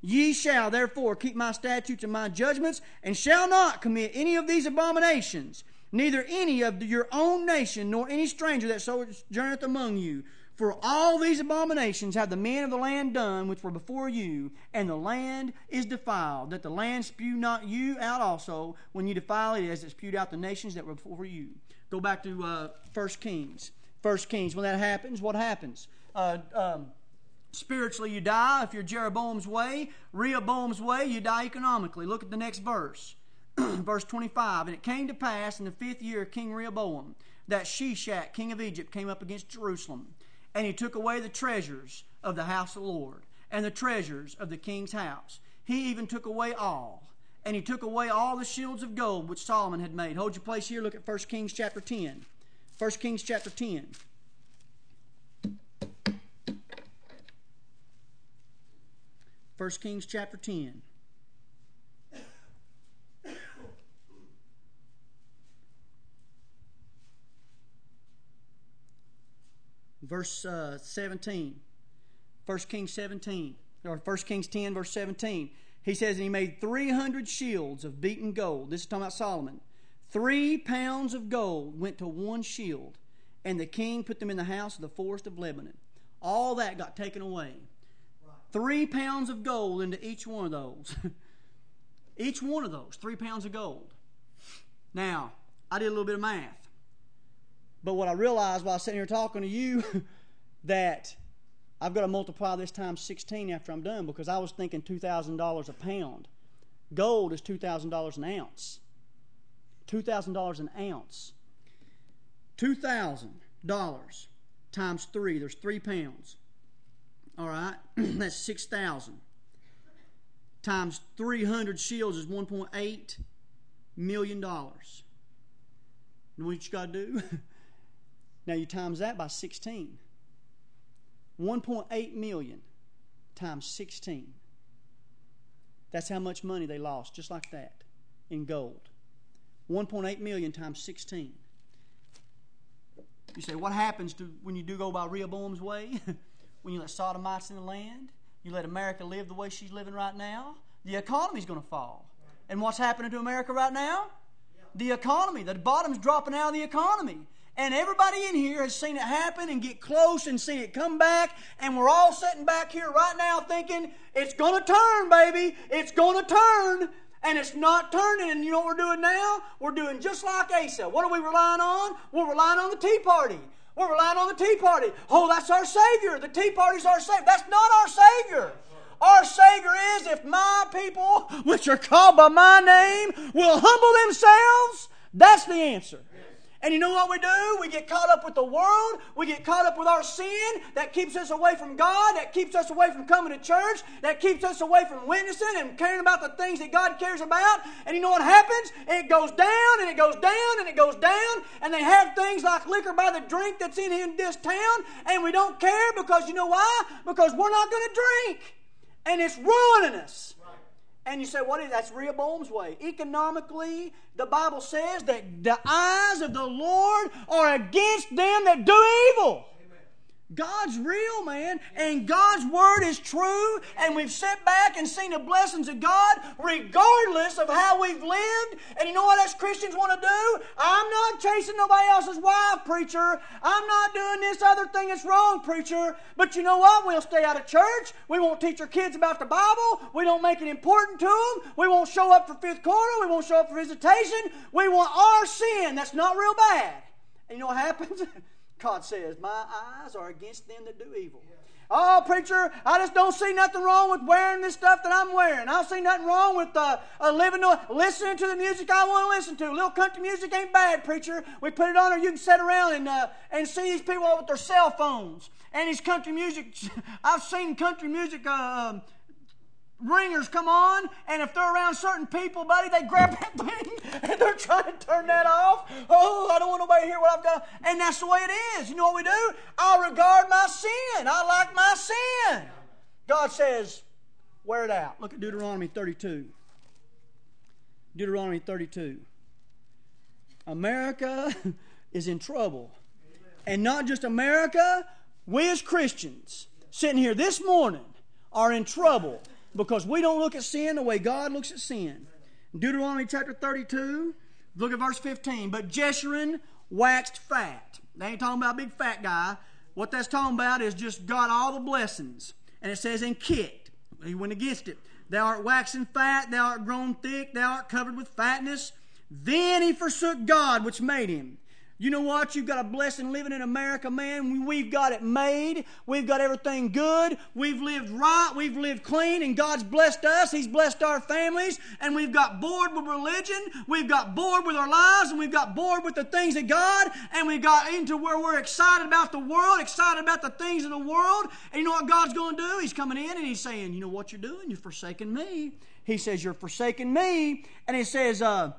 Ye shall therefore keep my statutes and my judgments, and shall not commit any of these abominations, neither any of your own nation, nor any stranger that sojourneth among you. For all these abominations have the men of the land done, which were before you, and the land is defiled, that the land spew not you out also, when you defile it, as it spewed out the nations that were before you. Go back to 1 Kings. 1 Kings, when that happens, what happens? Spiritually, you die. If you're Jeroboam's way, Rehoboam's way, you die economically. Look at the next verse. Verse 25. And it came to pass in the 5th year of King Rehoboam, that Shishak, king of Egypt, came up against Jerusalem. And he took away the treasures of the house of the Lord, and the treasures of the king's house. He even took away all. And he took away all the shields of gold which Solomon had made. Hold your place here. Look at 1 Kings chapter 10. 1 Kings chapter 10. First Kings chapter 10. Verse 17. 1 Kings 17. Or 1 Kings 10 verse 17. He says, and he made 300 shields of beaten gold. This is talking about Solomon. 3 pounds of gold went to one shield, and the king put them in the house of the forest of Lebanon. All that got taken away. 3 pounds of gold into each one of those. Each one of those, 3 pounds of gold. Now, I did a little bit of math. But what I realized while I was sitting here talking to you, that I've got to multiply this times 16 after I'm done, because I was thinking $2,000 a pound. Gold is $2,000 an ounce. $2,000 an ounce. $2,000 times 3, there's 3 pounds. All right, that's 6,000. Times 300 shields is $1.8 million. You know what you got to do? Now you times that by 16. 1.8 million times 16. That's how much money they lost, just like that, in gold. 1.8 million times 16. You say, what happens when you do go by Rehoboam's way? When you let sodomites in the land, you let America live the way she's living right now, the economy's going to fall. And what's happening to America right now? The economy. The bottom's dropping out of the economy. And everybody in here has seen it happen and get close and seen it come back. And we're all sitting back here right now thinking, it's going to turn, baby. It's going to turn. And it's not turning. And you know what we're doing now? We're doing just like Asa. What are we relying on? We're relying on the Tea Party. We're relying on the Tea Party. Oh, that's our Savior. The Tea Party's our Savior. That's not our Savior. Our Savior is, if my people, which are called by my name, will humble themselves, that's the answer. And you know what we do? We get caught up with the world. We get caught up with our sin. That keeps us away from God. That keeps us away from coming to church. That keeps us away from witnessing and caring about the things that God cares about. And you know what happens? It goes down and it goes down and it goes down. And they have things like liquor by the drink that's in this town. And we don't care because you know why? Because we're not going to drink. And it's ruining us. And you say, what is that? That's Rehoboam's way. Economically, the Bible says that the eyes of the Lord are against them that do evil. God's real, man, and God's Word is true, and we've sat back and seen the blessings of God regardless of how we've lived. And you know what us Christians want to do? I'm not chasing nobody else's wife, preacher. I'm not doing this other thing that's wrong, preacher. But you know what? We'll stay out of church. We won't teach our kids about the Bible. We don't make it important to them. We won't show up for fifth quarter. We won't show up for visitation. We want our sin. That's not real bad. And you know what happens? God says, my eyes are against them that do evil. Oh, preacher, I just don't see nothing wrong with wearing this stuff that I'm wearing. I don't see nothing wrong with listening to the music I want to listen to. Little country music ain't bad, preacher. We put it on or you can sit around and see these people with their cell phones. And these country music, I've seen country music ringers come on, and if they're around certain people, buddy, they grab that thing and they're trying to turn that off. Oh, I don't want nobody to hear what I've done. And that's the way it is. You know what we do? I regard my sin. I like my sin. God says, wear it out. Look at Deuteronomy 32. Deuteronomy 32. America is in trouble. And not just America, we as Christians sitting here this morning are in trouble. Because we don't look at sin the way God looks at sin. Deuteronomy chapter 32, look at verse 15. But Jeshurun waxed fat. They ain't talking about a big fat guy. What that's talking about is just got all the blessings. And it says, and kicked. He went against it. Thou art waxen fat, thou art grown thick, thou art covered with fatness. Then he forsook God which made him. You know what? You've got a blessing living in America, man. We've got it made. We've got everything good. We've lived right. We've lived clean. And God's blessed us. He's blessed our families. And we've got bored with religion. We've got bored with our lives. And we've got bored with the things of God. And we got into where we're excited about the world, excited about the things of the world. And you know what God's going to do? He's coming in and He's saying, you know what you're doing? You're forsaking me. He says, you're forsaking me. And He says,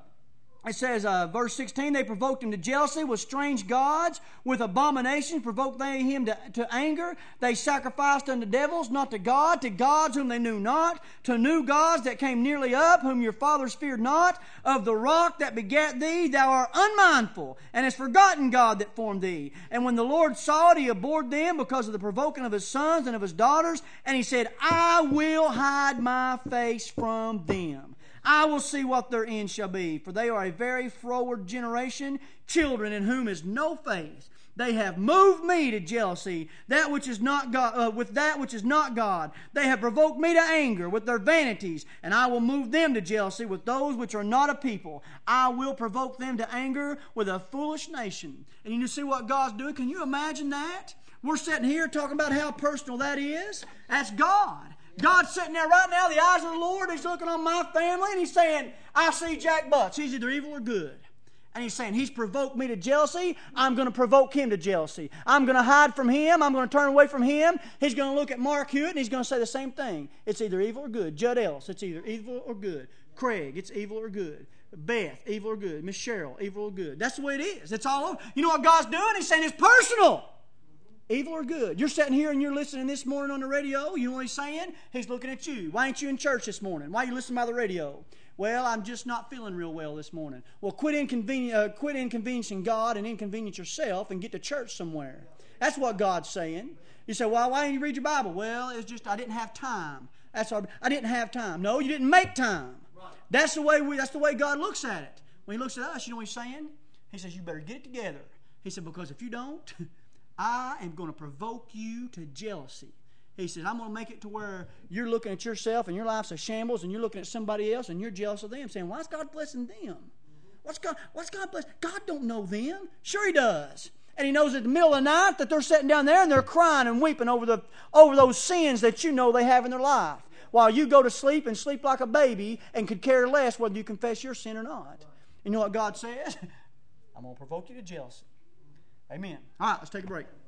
verse 16, they provoked him to jealousy with strange gods, with abominations provoked they him to anger. They sacrificed unto devils, not to God, to gods whom they knew not, to new gods that came nearly up, whom your fathers feared not. Of the rock that begat thee, thou art unmindful, and hast forgotten God that formed thee. And when the Lord saw it, He abhorred them because of the provoking of His sons and of His daughters. And He said, I will hide my face from them. I will see what their end shall be, for they are a very froward generation, children in whom is no faith. They have moved me to jealousy, that which is not God, with that which is not God. They have provoked me to anger with their vanities, and I will move them to jealousy with those which are not a people. I will provoke them to anger with a foolish nation. And you see what God's doing? Can you imagine that? We're sitting here talking about how personal that is. That's God. God's sitting there right now, the eyes of the Lord, He's looking on my family, and He's saying, I see Jack Butts. He's either evil or good. And He's saying, He's provoked me to jealousy. I'm going to provoke him to jealousy. I'm going to hide from him. I'm going to turn away from him. He's going to look at Mark Hewitt, and he's going to say the same thing. It's either evil or good. Judd Ellis, it's either evil or good. Craig, it's evil or good. Beth, evil or good. Miss Cheryl, evil or good. That's the way it is. It's all over. You know what God's doing? He's saying it's personal. Evil or good. You're sitting here and you're listening this morning on the radio. You know what He's saying? He's looking at you. Why ain't you in church this morning? Why are you listening by the radio? Well, I'm just not feeling real well this morning. Well, quit inconveniencing God and inconvenience yourself and get to church somewhere. That's what God's saying. You say, well, why didn't you read your Bible? Well, it's just I didn't have time. That's all. I didn't have time. No, you didn't make time. That's the way God looks at it. When He looks at us, you know what He's saying? He says, you better get it together. He said, because if you don't, I am going to provoke you to jealousy. He said, I'm going to make it to where you're looking at yourself and your life's a shambles and you're looking at somebody else and you're jealous of them, saying, why is God blessing them? What's God blessing? God don't know them. Sure He does. And He knows at the middle of the night that they're sitting down there and they're crying and weeping over those sins that you know they have in their life, while you go to sleep and sleep like a baby and could care less whether you confess your sin or not. You know what God says? I'm going to provoke you to jealousy. Amen. All right, let's take a break.